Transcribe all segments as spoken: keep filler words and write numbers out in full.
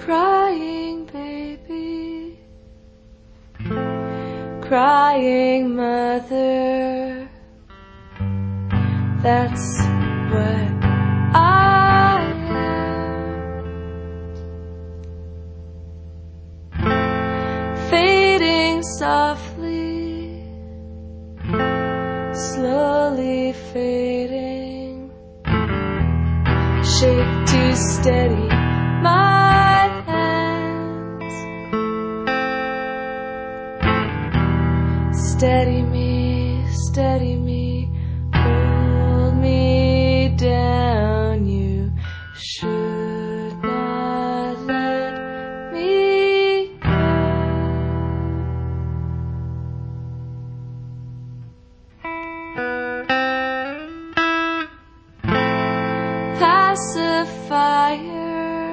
crying baby, crying mother. That's what I am. Fading softly, slowly fading. Shake to steady my hands. Steady me, steady me, hold me down. You should not let me go. Pacifier,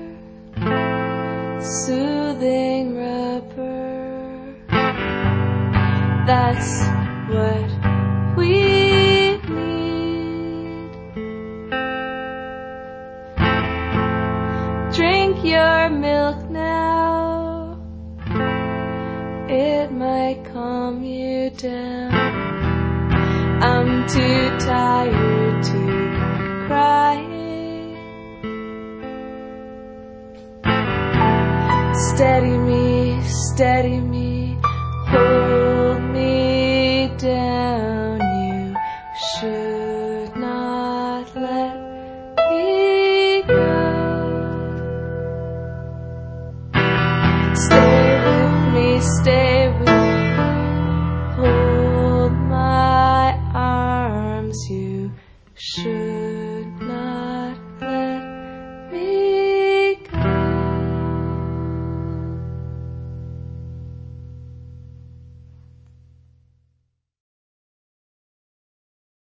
soothing rubber. That's what we need. Drink your milk now, it might calm you down. I'm too tired to cry. Steady me, steady me,